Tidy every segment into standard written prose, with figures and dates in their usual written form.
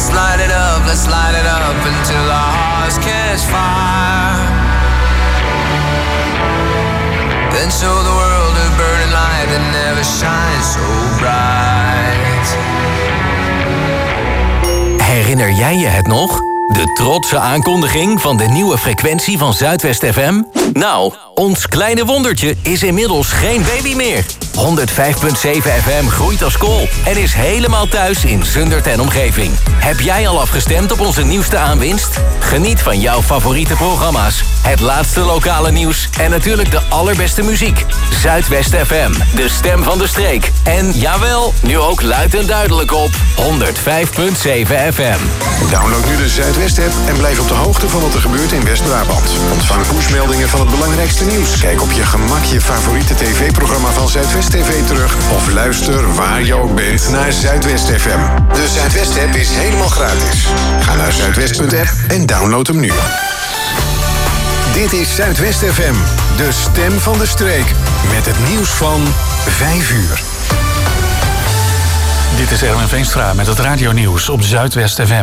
light it up, let's light it up until our hearts catch fire. Then show the world a burning light that never shines so bright. Herinner jij je het nog? De trotse aankondiging van de nieuwe frequentie van Zuidwest FM? Nou, ons kleine wondertje is inmiddels geen baby meer. 105.7 FM groeit als kool en is helemaal thuis in Zundert en omgeving. Heb jij al afgestemd op onze nieuwste aanwinst? Geniet van jouw favoriete programma's, het laatste lokale nieuws en natuurlijk de allerbeste muziek. Zuidwest FM, de stem van de streek. En jawel, nu ook luid en duidelijk op 105.7 FM. Download nu de Zuidwest-app en blijf op de hoogte van wat er gebeurt in West-Brabant. Ontvang pushmeldingen van het belangrijkste nieuws. Kijk op je gemak je favoriete tv-programma van Zuidwest TV terug. Of luister waar je ook bent naar Zuidwest FM. De Zuidwest-app is helemaal gratis. Ga naar zuidwest.app en download hem nu. Dit is Zuidwest FM, de stem van de streek. Met het nieuws van 5 uur. Dit is Erwin Veenstra met het radionieuws op Zuidwest FM.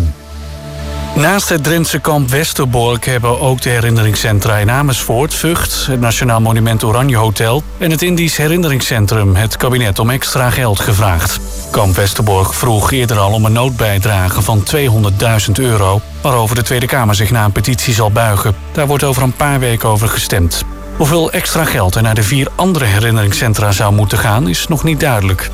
Naast het Drentse kamp Westerbork hebben ook de herinneringscentra in Amersfoort, Vught, het Nationaal Monument Oranje Hotel en het Indisch Herinneringscentrum het kabinet om extra geld gevraagd. Kamp Westerbork vroeg eerder al om een noodbijdrage van €200.000, waarover de Tweede Kamer zich na een petitie zal buigen. Daar wordt over een paar weken over gestemd. Hoeveel extra geld er naar de 4 andere herinneringscentra zou moeten gaan, is nog niet duidelijk.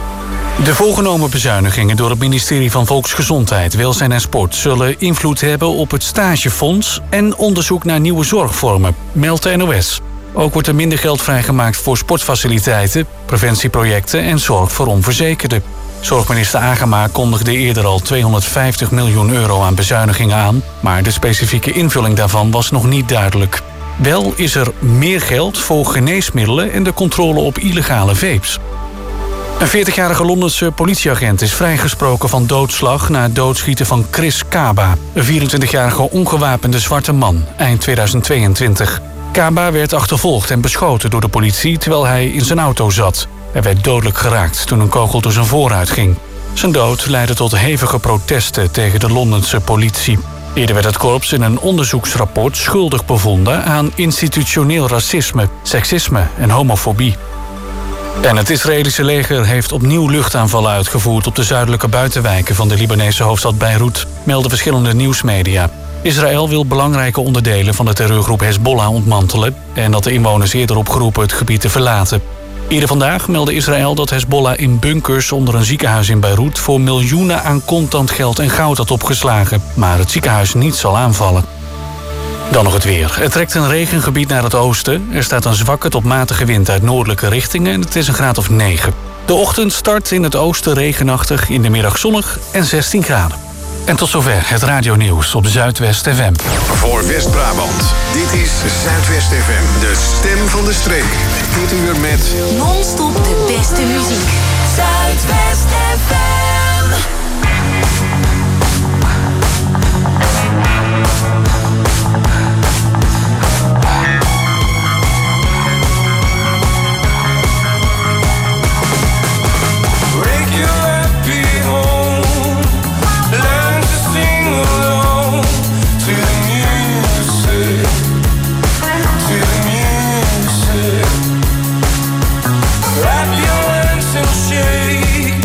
De voorgenomen bezuinigingen door het ministerie van Volksgezondheid, Welzijn en Sport zullen invloed hebben op het stagefonds en onderzoek naar nieuwe zorgvormen, meldt de NOS. Ook wordt er minder geld vrijgemaakt voor sportfaciliteiten, preventieprojecten en zorg voor onverzekerden. Zorgminister Agema kondigde eerder al €250 miljoen aan bezuinigingen aan, maar de specifieke invulling daarvan was nog niet duidelijk. Wel is er meer geld voor geneesmiddelen en de controle op illegale vapes. Een 40-jarige Londense politieagent is vrijgesproken van doodslag na het doodschieten van Chris Kaba, een 24-jarige ongewapende zwarte man, eind 2022. Kaba werd achtervolgd en beschoten door de politie terwijl hij in zijn auto zat. Hij werd dodelijk geraakt toen een kogel door zijn vooruit ging. Zijn dood leidde tot hevige protesten tegen de Londense politie. Eerder werd het korps in een onderzoeksrapport schuldig bevonden aan institutioneel racisme, seksisme en homofobie. En het Israëlische leger heeft opnieuw luchtaanvallen uitgevoerd op de zuidelijke buitenwijken van de Libanese hoofdstad Beirut, melden verschillende nieuwsmedia. Israël wil belangrijke onderdelen van de terreurgroep Hezbollah ontmantelen en dat de inwoners eerder opgeroepen het gebied te verlaten. Eerder vandaag meldde Israël dat Hezbollah in bunkers onder een ziekenhuis in Beirut voor miljoenen aan contant geld en goud had opgeslagen, maar het ziekenhuis niet zal aanvallen. Dan nog het weer. Het trekt een regengebied naar het oosten. Er staat een zwakke tot matige wind uit noordelijke richtingen en het is een graad of 9. De ochtend start in het oosten regenachtig, in de middag zonnig en 16 graden. En tot zover het radionieuws op Zuidwest FM. Voor West-Brabant, dit is Zuidwest FM, de stem van de streek. Dit uur met non-stop de beste muziek. Zuidwest FM. Wrap your hands in shade.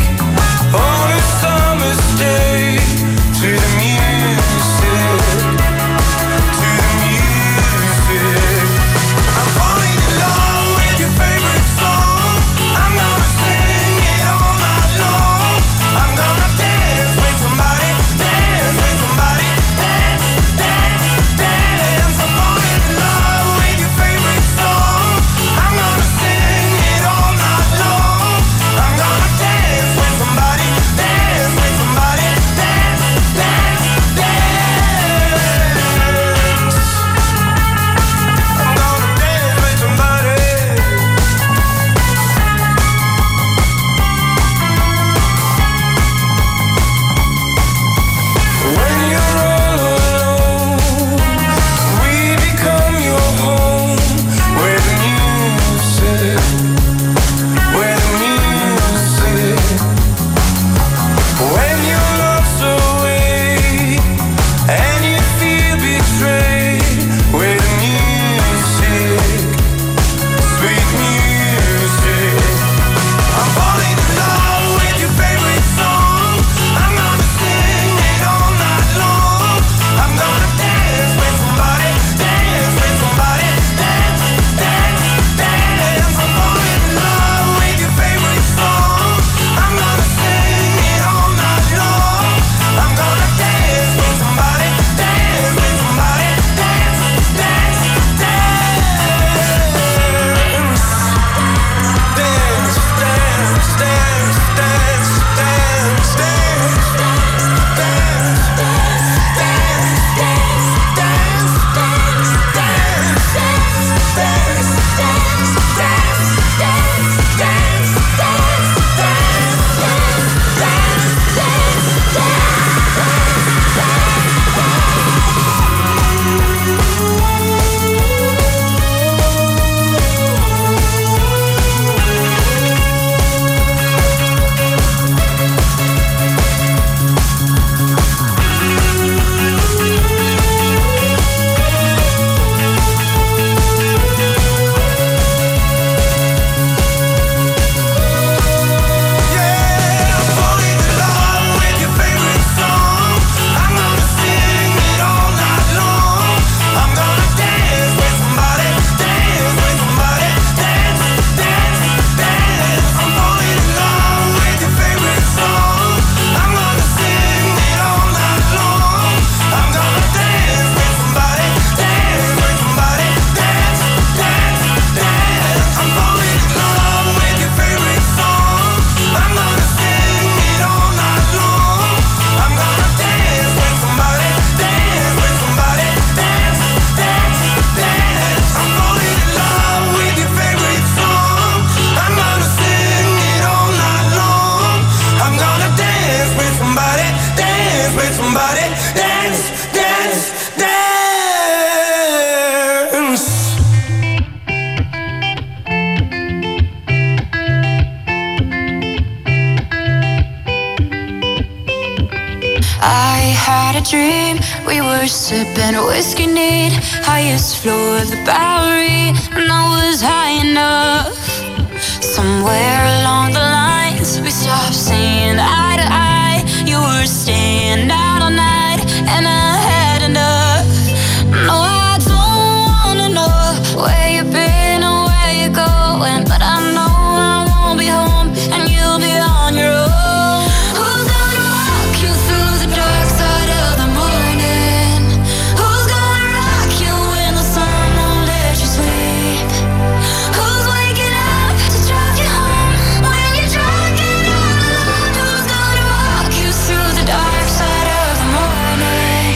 I had a dream, we were sipping whiskey neat, highest floor of the Bowery, and I was high enough. Somewhere along the lines, we stopped seeing eye to eye. You were staying out all night, and I had enough. No, I don't wanna know where you've been or where you're going, but I know I won't be home, and you'll be on your own. Who's gonna walk you through the dark side of the morning? Who's gonna rock you when the sun won't let you sleep? Who's waking up to drive you home when you're drunk and all alone? Who's gonna walk you through the dark side of the morning?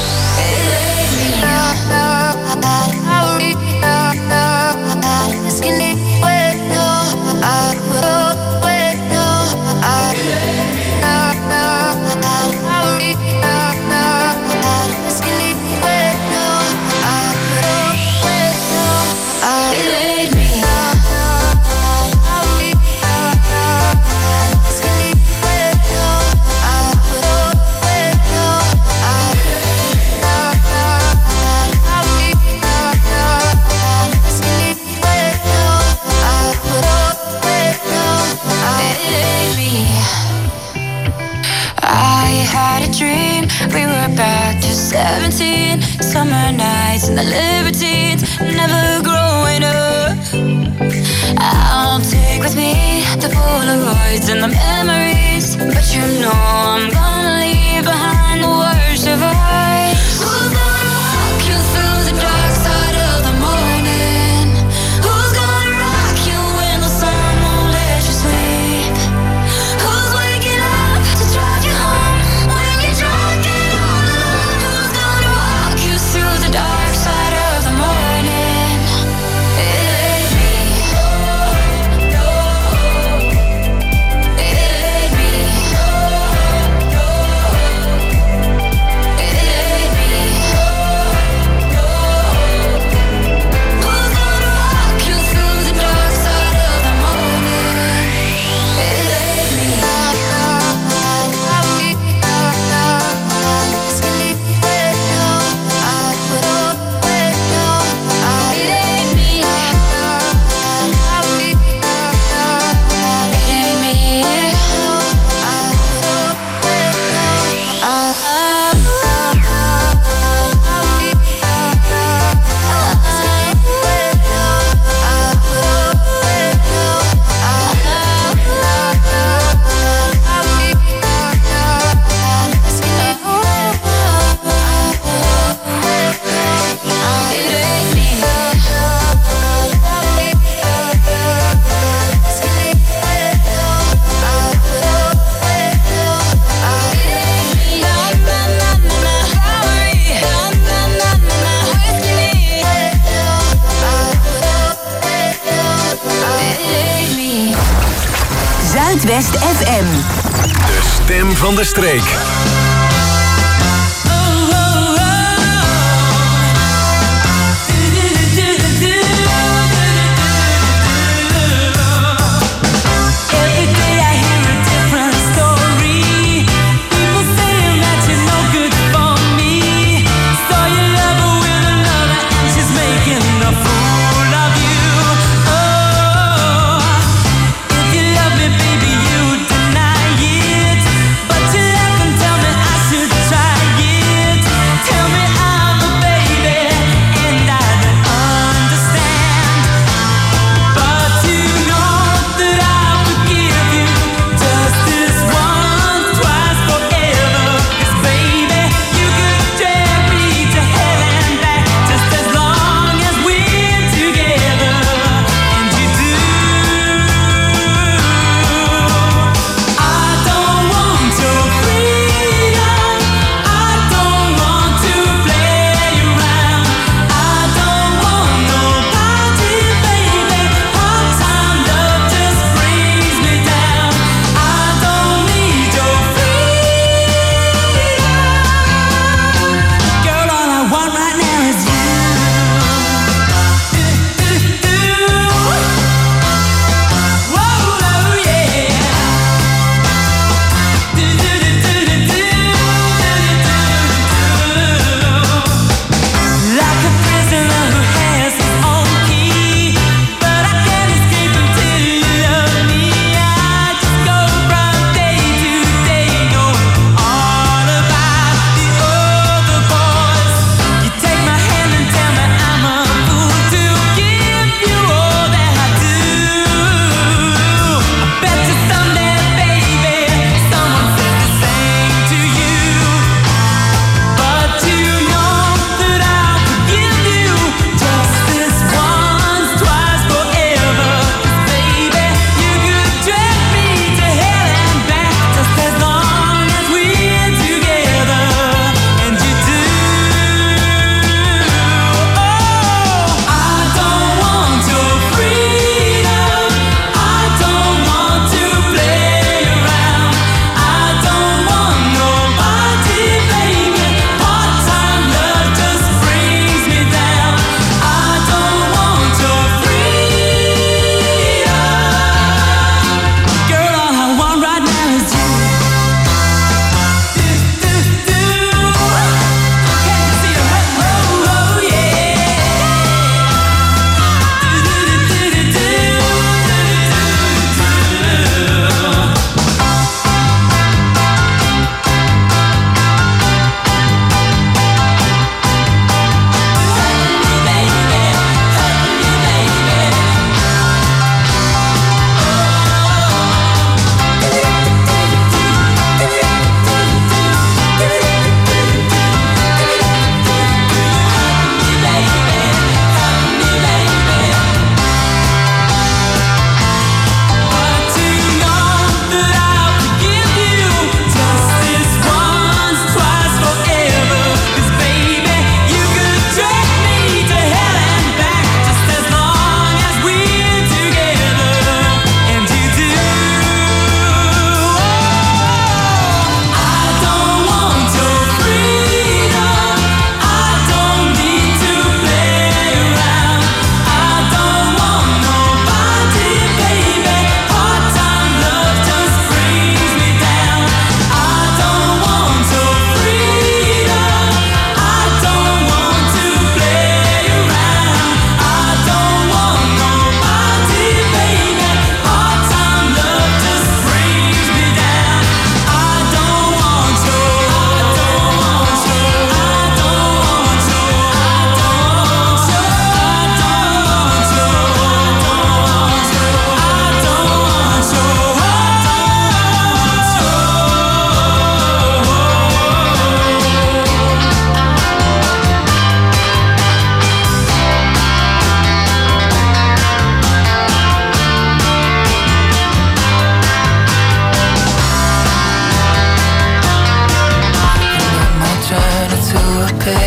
We were back to 17, summer nights and the libertines, never growing up. I'll take with me the Polaroids and the memories, but you know I'm gonna leave behind the worst of us. Who's gonna walk you through the dark side of the morning? Who's gonna rock you when the sun won't let you sleep? Who's waking up to drive you home when you're drunk and all alone? Who's gonna walk you through the dark side of the morning? It ain't me. It ain't me. It ain't me. Who's gonna walk you through the dark side of the morning? It ain't me. Zuidwest FM. De stem van de streek. If you love me, baby, you deny it. But you laugh and tell me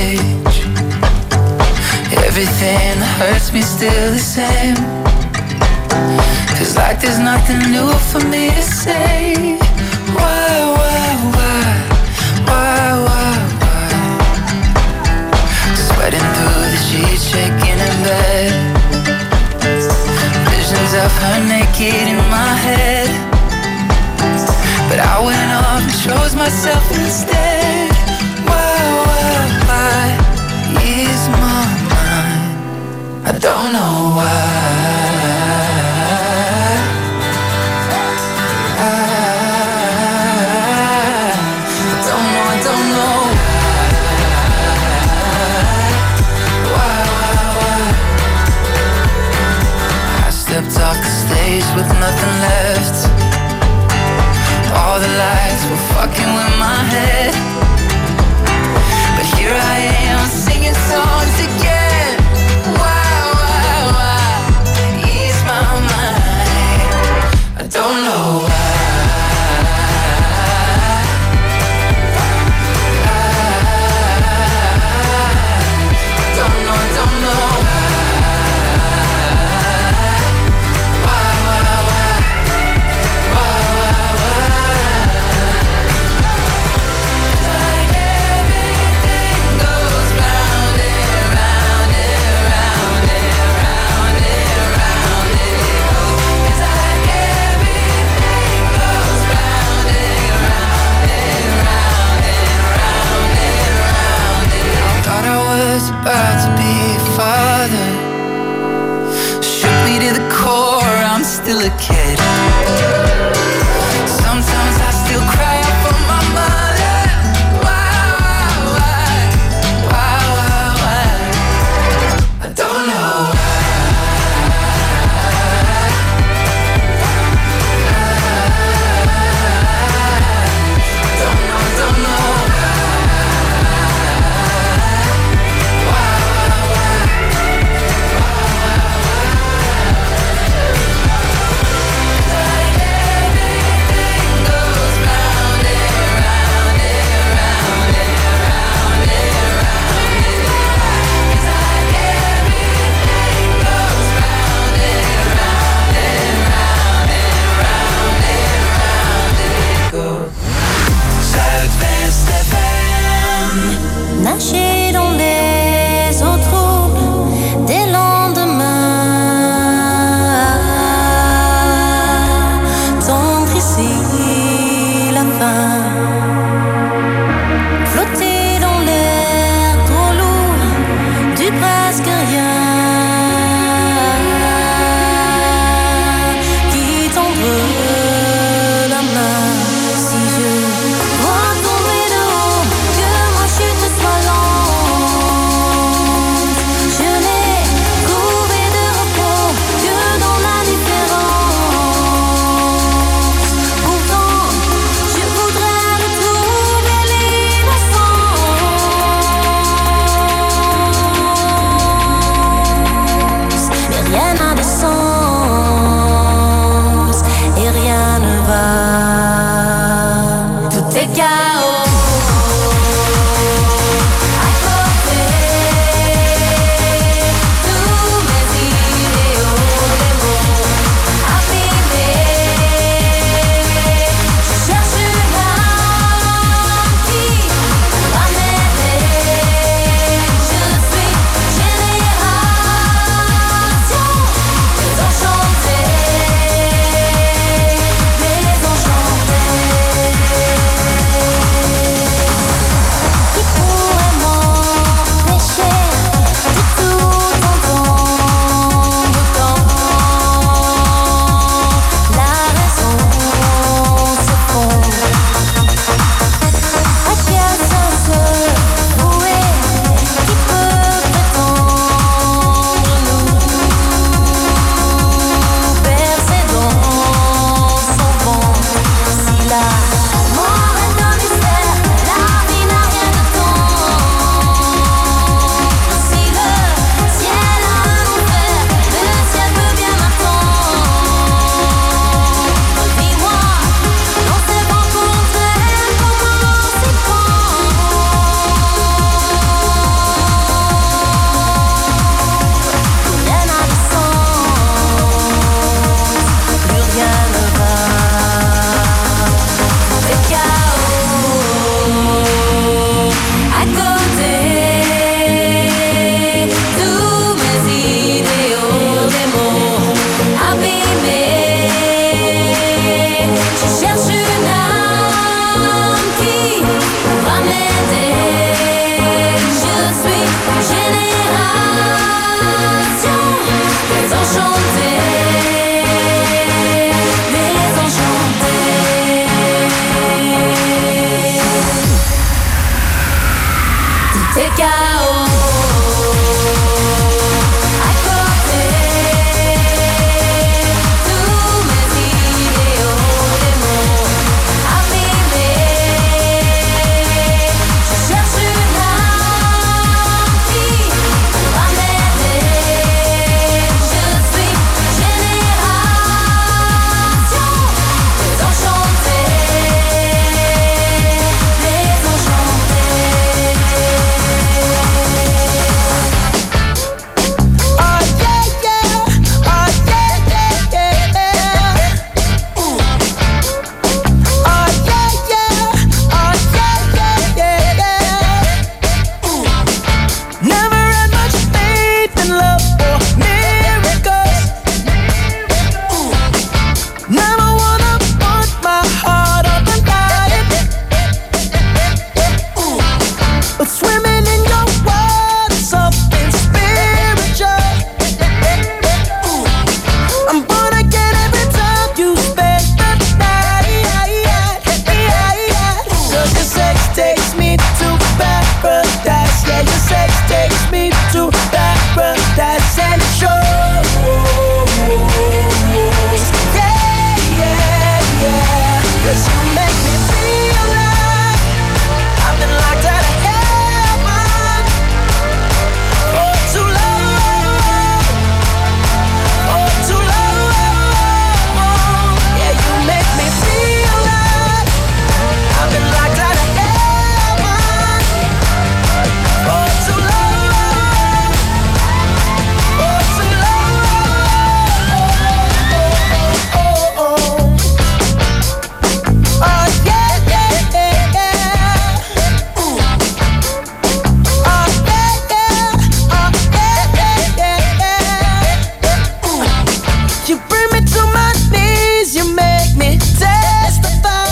rage. Everything that hurts me still the same. Feels like there's nothing new for me to say. Why? Sweating through the sheets, shaking in bed. Visions of her naked in my head. But I went off and chose myself instead. Why is my mind? I don't know why. Off the stage with nothing left. All the lights were fucking with my head. But here I am singing songs again. Why ease my mind? I don't know why. Don't know. About to be a father. Shook me to the core, I'm still a kid. Sometimes I still cry out for my mother. Why? I don't know. Don't know. 'cause you make me feel like I've been locked out of heaven for too long, for too long. Yeah, you make me feel like I've been locked out of heaven for too long, for too long. Oh, yeah, yeah, yeah, yeah. Oh, yeah, yeah. Oh, yeah, yeah, yeah. You bring me to my knees, you make me testify.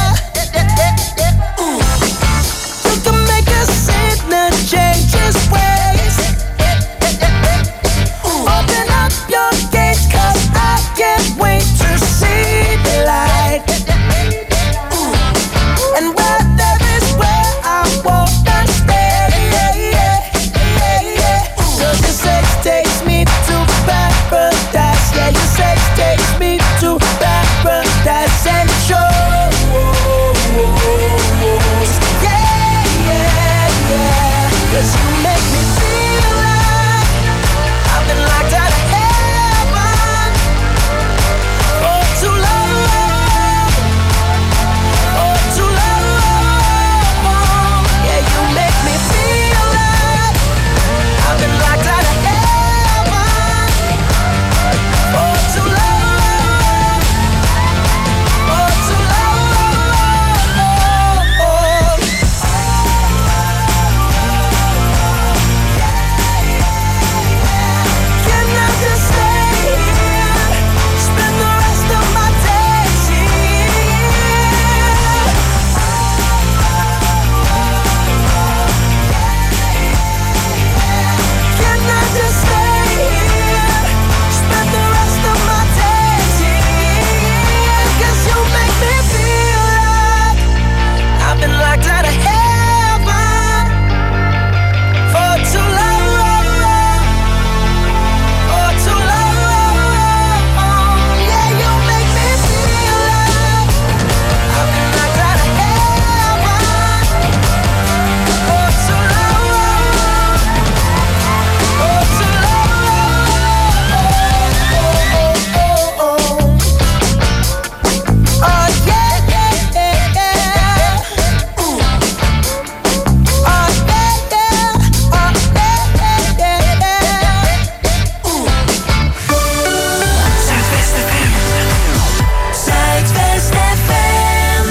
You can make a sinner change his ways. Open up your gates, 'cause I can't wait to see the light. And where there is where I wanna stay. 'Cause your sex takes me to paradise. Yeah, your sex takes me to paradise and shows. Yeah, yeah, yeah. 'Cause you make me feel like I've been locked out of heaven for too long, for too long. Yeah, you make me feel like I've been locked out of heaven for too long, for too long. Can I just stay here, spend the rest of my days here? Can I just stay here, spend the rest of my days here? 'Cause you make me feel like I've been locked out of heaven for too long, for too long. Yeah, you make me feel like I've been locked out of heaven for too long, for too long. Oh, yeah, yeah, yeah, yeah. Oh, yeah, yeah. Oh, yeah, yeah, yeah. Zuidwest FM. Zuidwest FM.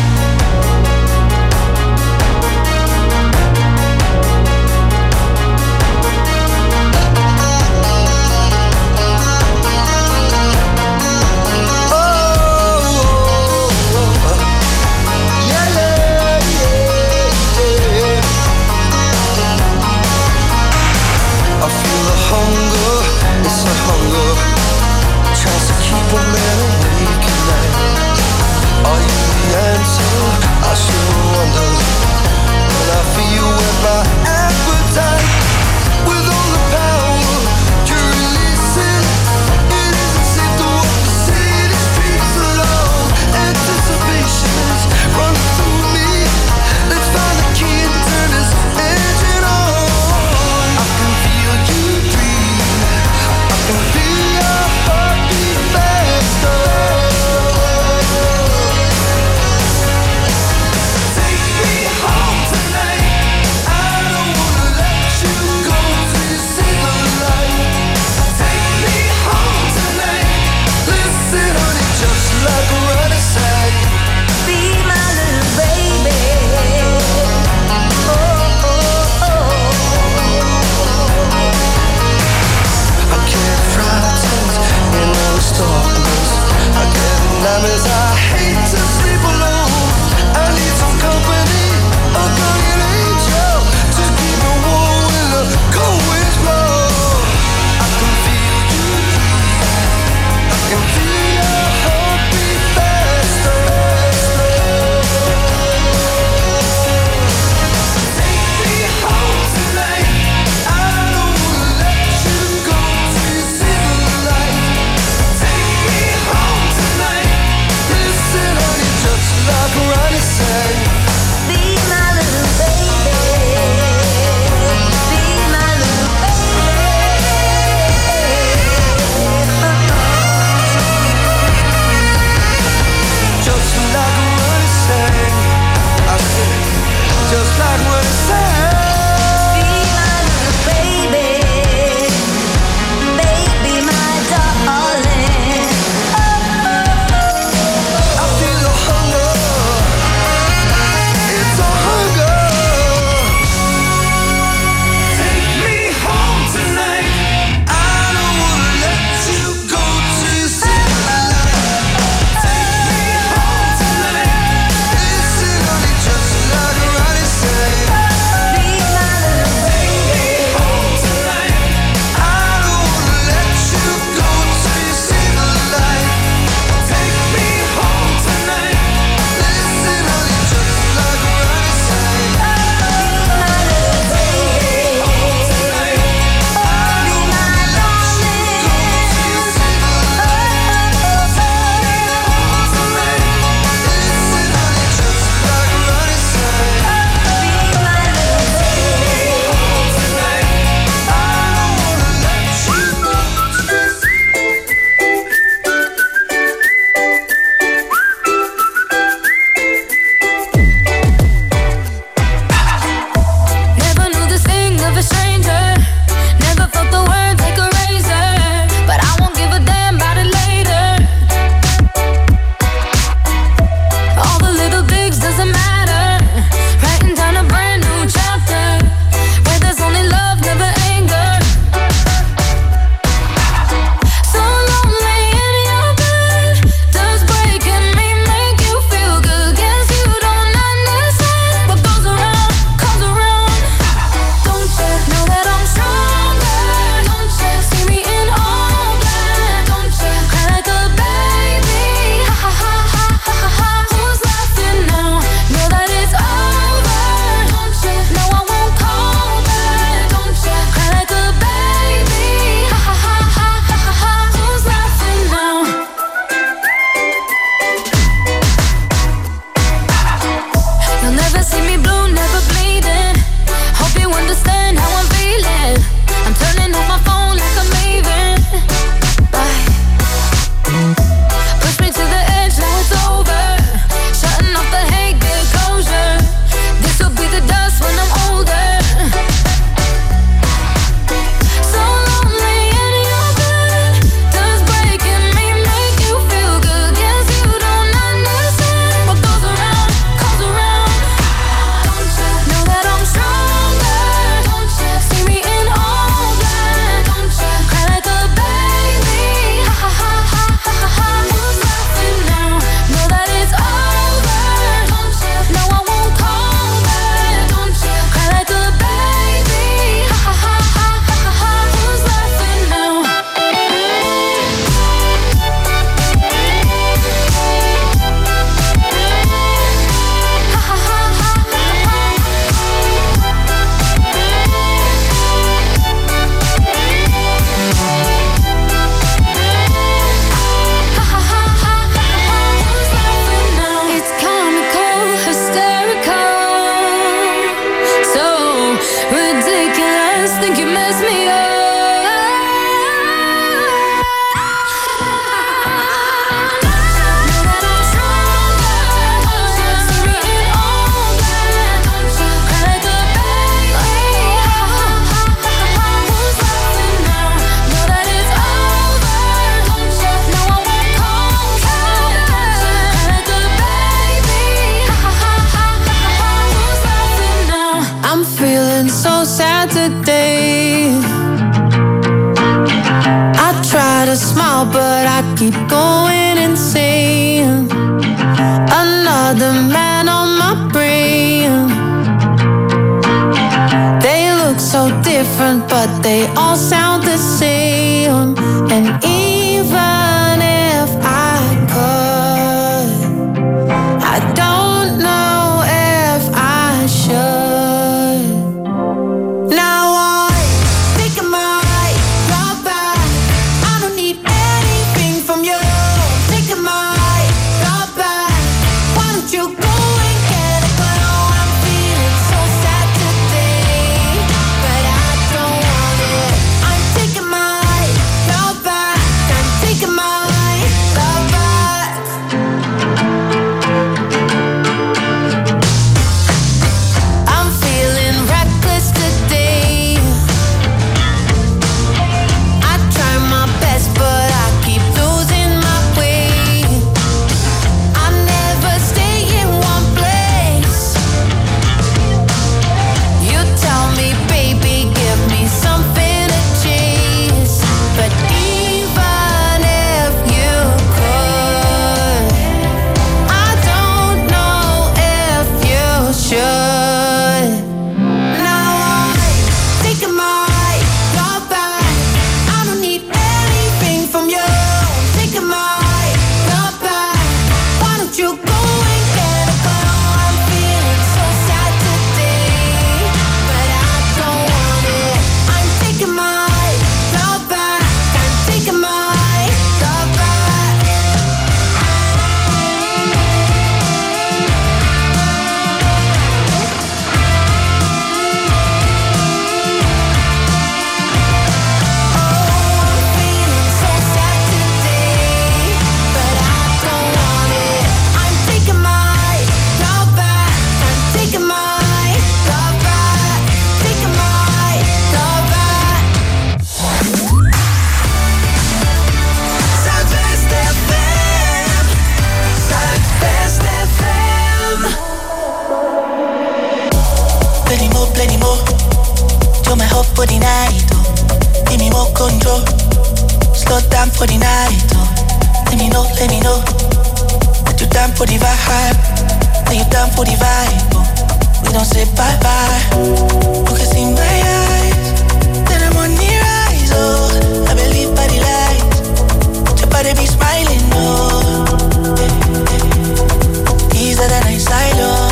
I feel the hunger, it's a hunger, tries to keep a man awake at night. Are you the answer? I still wonder. When I feel with my appetite, with all the power you're releasing, it isn't safe to walk the city streets alone. Anticipation is running through me. Let's find the key and turn this engine on. I can feel you breathe. I can feel your heartbeat faster. Take me home tonight. I don't wanna let you go till you see the light. Take me home tonight. Listen, honey, just like a running side. Be my little baby. Oh, oh, I get frightened in all this darkness. I get nightmares. I hate to sleep alone. I need some company, a guardian angel to keep me warm when the cold winds blow. I can feel you. I can feel your heartbeat faster. Take me home tonight. I don't wanna let you go till you see the light. Take me home tonight. Listen. for the vibe. Are you down for the vibe? Oh, we don't say bye-bye. You can see my eyes, then I'm on the rise. Oh, I believe by the lights, your body be smiling. Oh, easier than I silo.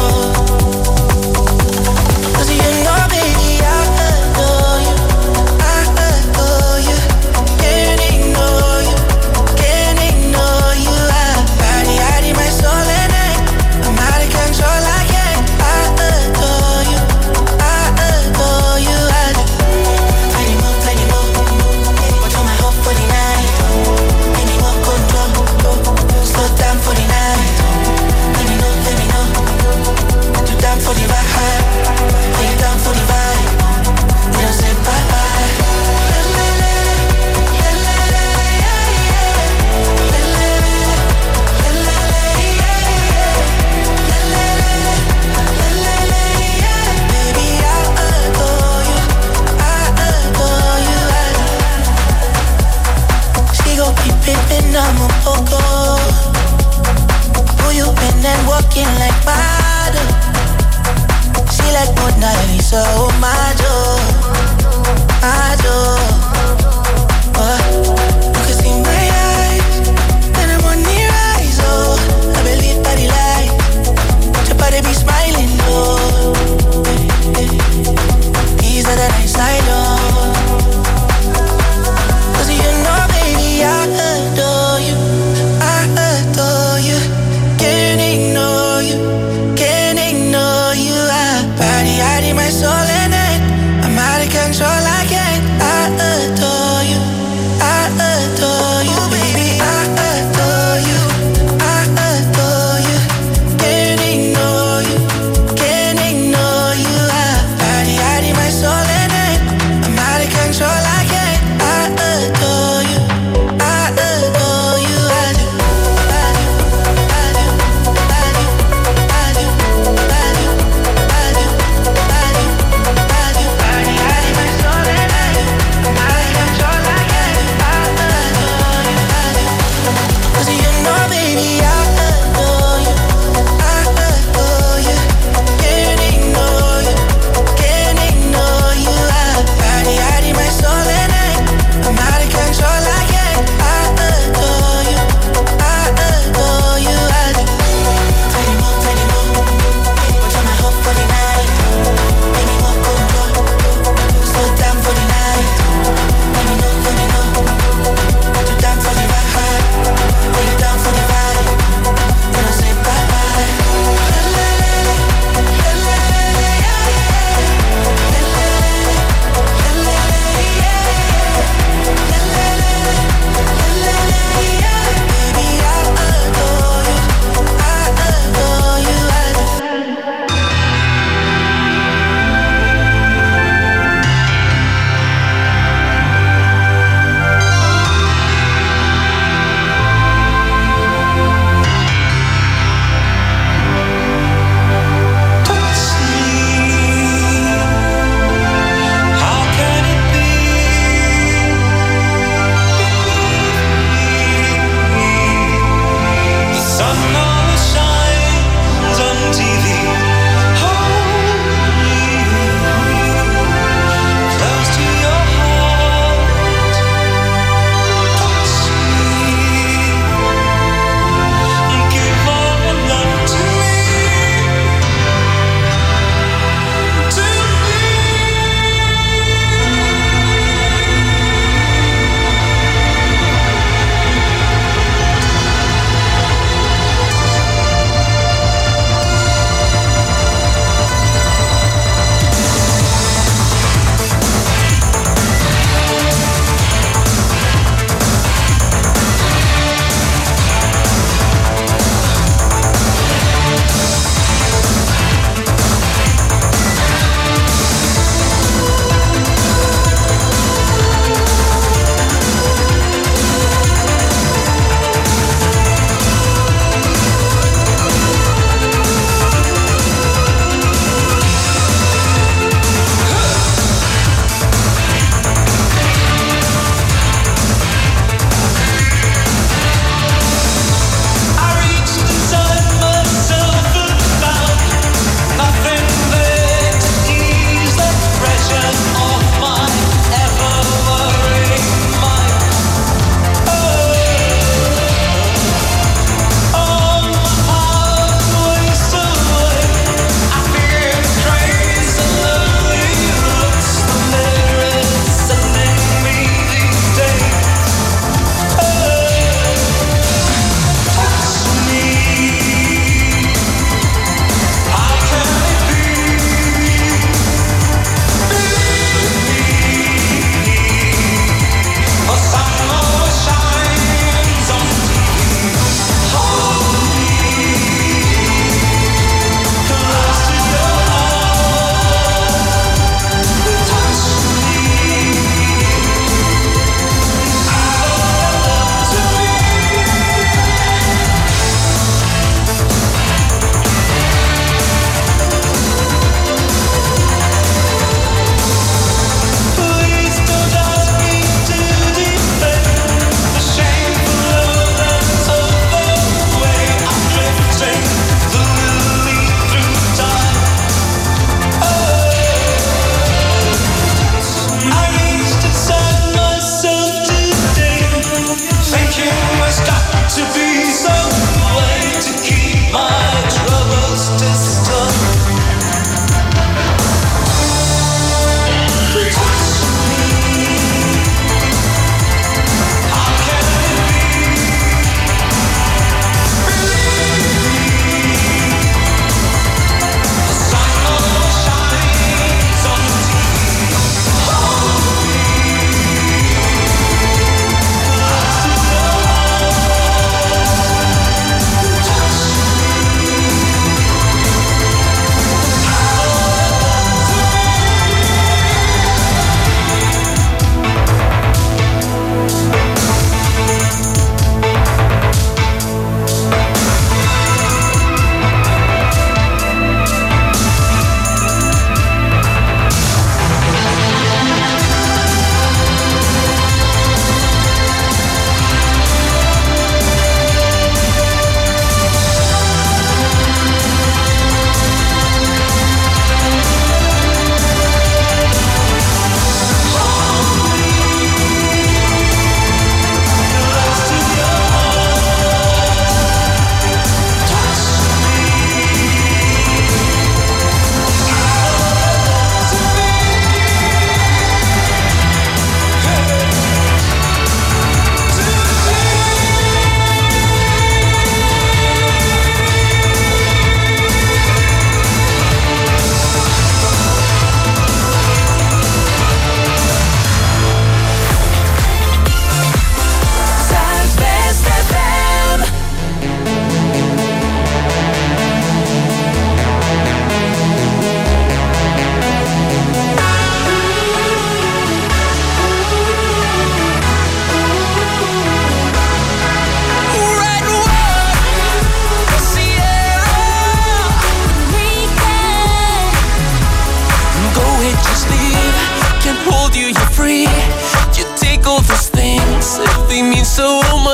Cause you know, baby, I adore you. I adore you. Can't ignore you. Can't ignore you. I in my soul and I'm out of control. I can't. I adore you. I adore you.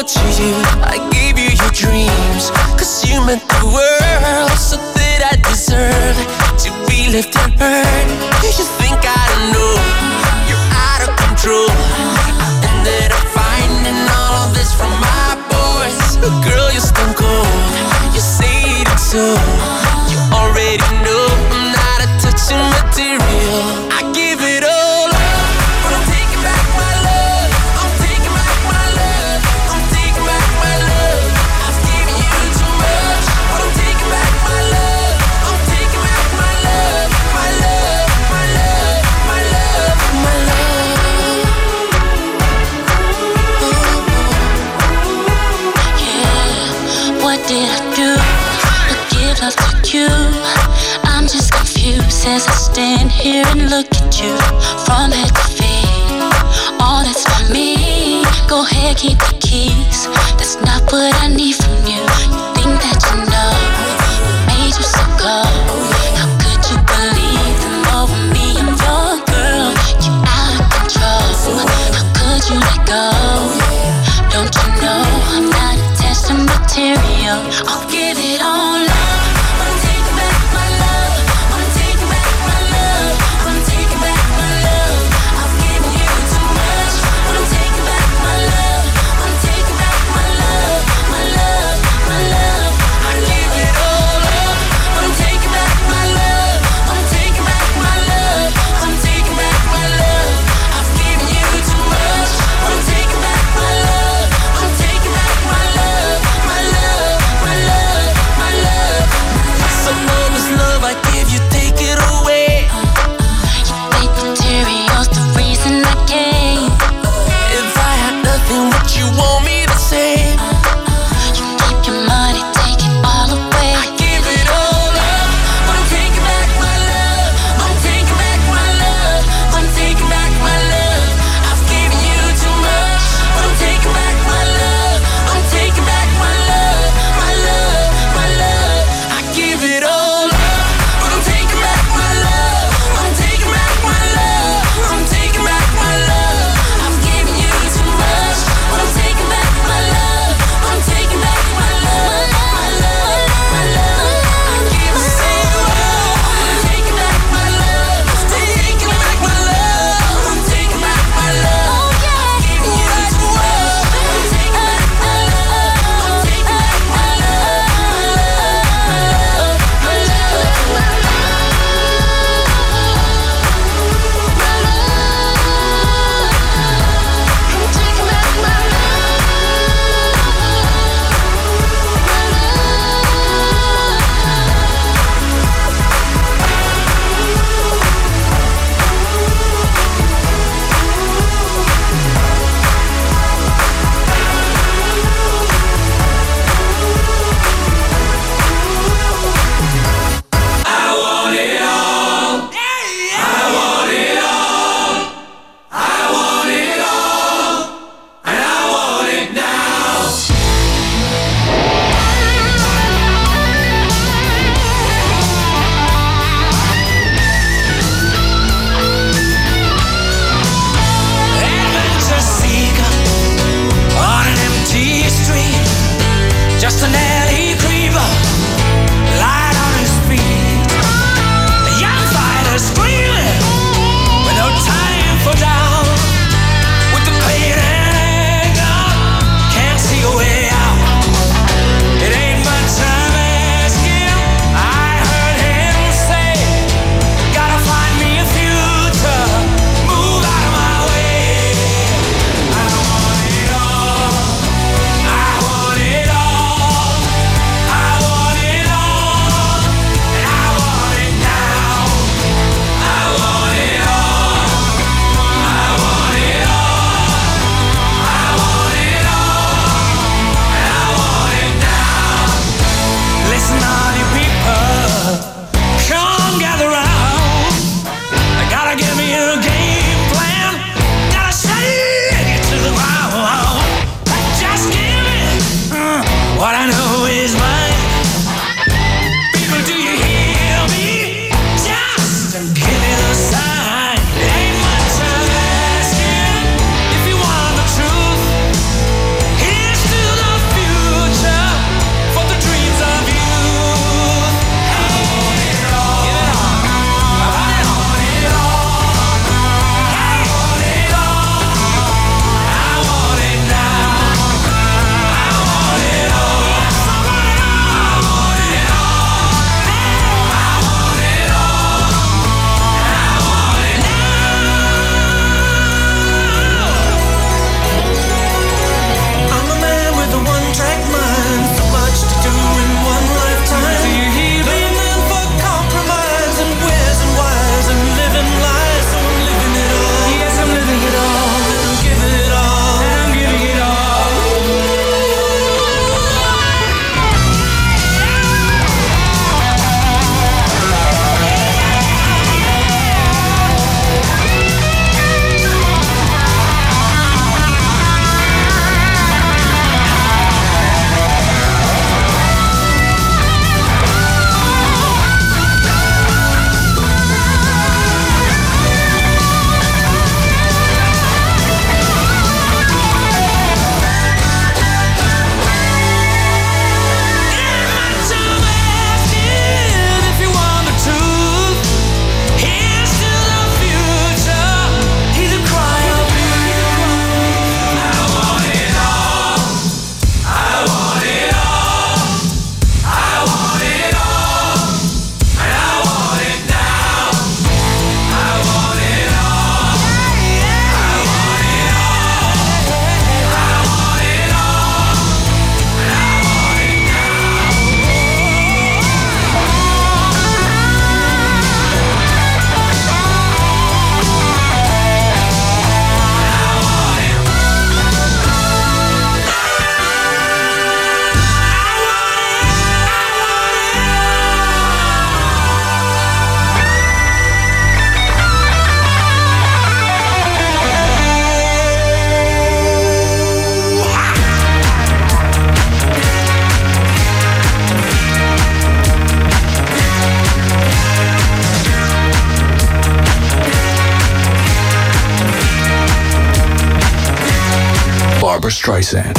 to you. I gave you your dreams, cause you meant the world. So that I deserve to be left and hurt. Do you think I don't know? You're out of control. I ended up finding all of this from my boys. Girl, you're stone cold. You say it so. You already know I'm not a touching material. I give it all up, but I'm taking back my love. I'm taking back my love. I'm taking back my love. I've given you too much, but I'm taking back my love. I'm taking back my love, my love, my love, my love, my love. Yeah, what did I do to give love to you? I'm just confused as I stand here and look at you from head to feet. All that's for me. Go ahead, keep the keys. That's not what I need from you. You think that you know what made you so cold? How could you believe them over me? I'm your girl. You out of control. How could you let go? Don't you know I'm not attached to material? I'll give it all up. My love. Barbra Streisand.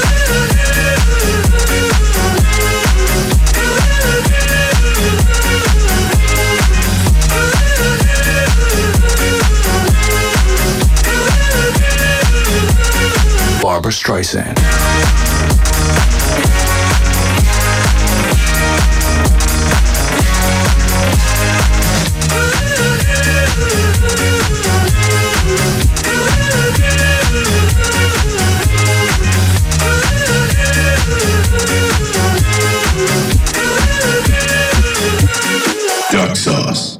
Barbra Streisand. Duck sauce.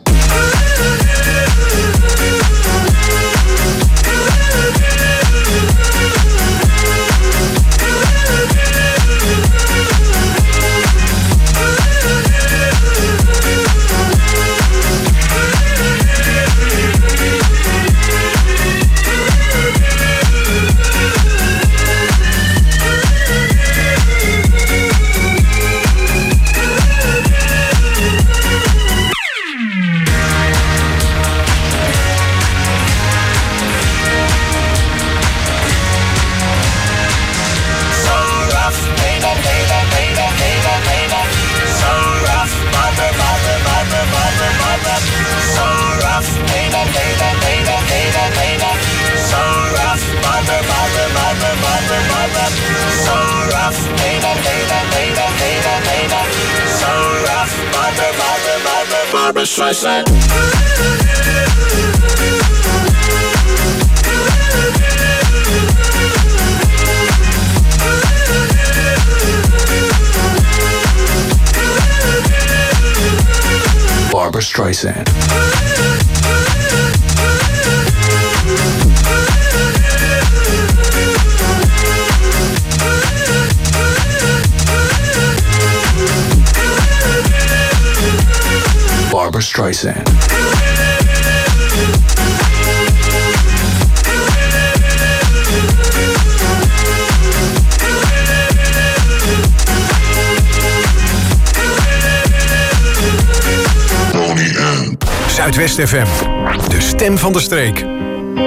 Barbra Streisand. Barbra Streisand. Barbra Streisand. Zuidwest FM, de stem van de streek. You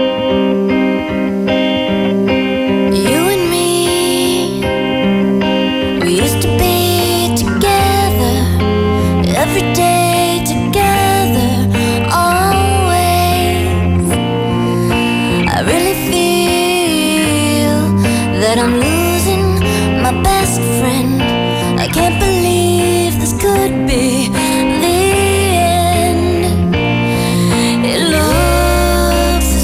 and me, we used to be together every day, together always. I really feel that I'm losing my best friend. I can't believe this could be the end. It looks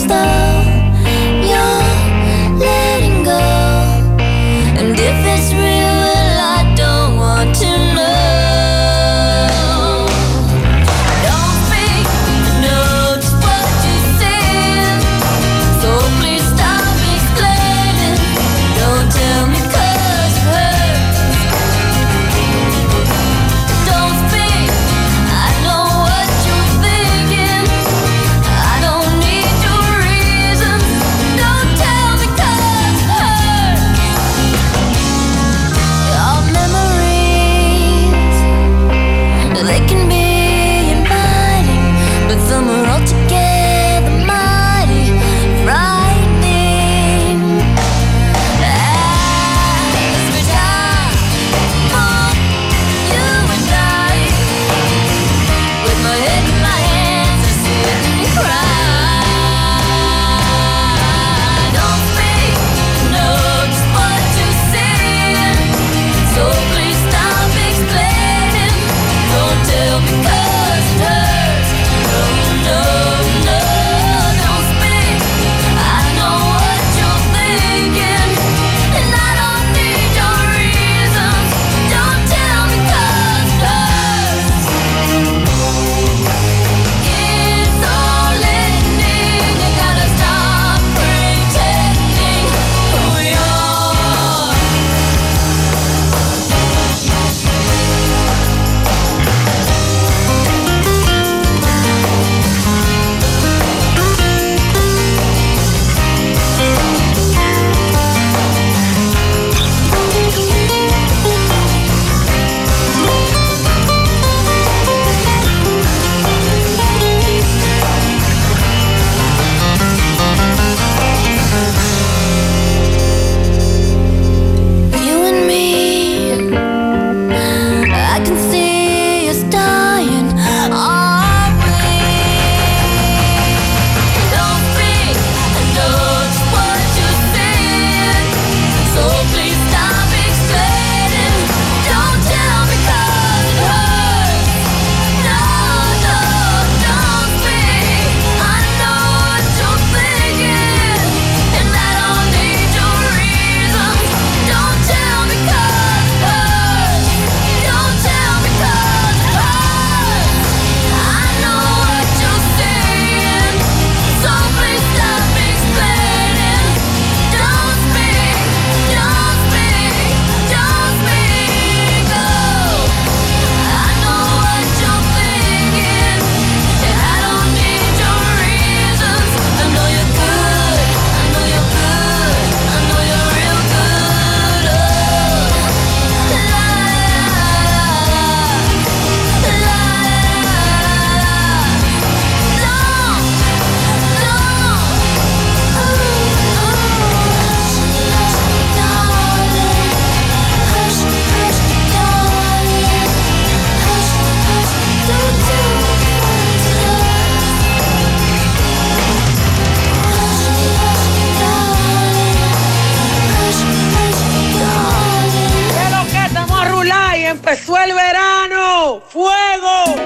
verano, fuego.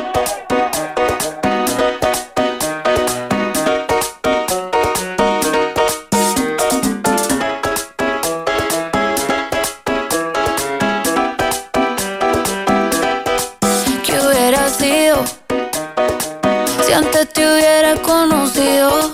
¿Qué hubiera sido si antes te hubiera conocido?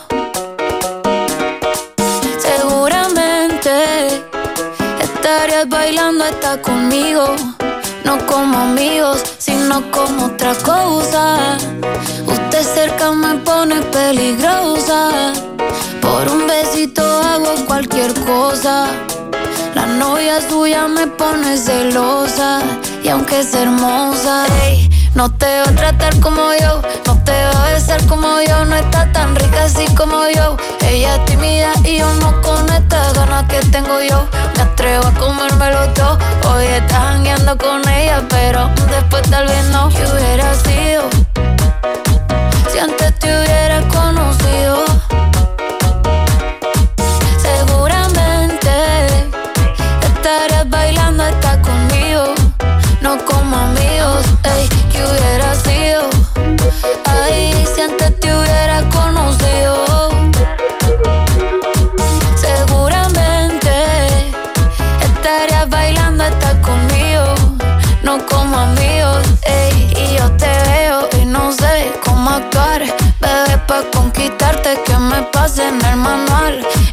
Seguramente estarías bailando hasta conmigo. No como amigos, sino como otra cosa. Usted cerca me pone peligrosa. Por un besito hago cualquier cosa. La novia suya me pone celosa. Y aunque es hermosa, ey, no te va a tratar como yo, no te va a besar como yo. No está tan rica así como yo. Ella es tímida y yo no con estas ganas que tengo yo. Me atrevo a comérmelo todo. Hoy estás jangueando con ella, pero después tal vez no. ¿Qué hubiera sido si antes te hubiera conocido? Seguramente estarías bailando hasta conmigo. No como amigos, ey, ¿qué hubiera sido? Ay, si antes te hubiera conocido. Seguramente estarías bailando hasta conmigo. No como amigos, ey, y yo te veo y no sé cómo actuar. Bebé, pa' conquistarte que me pase en el manual.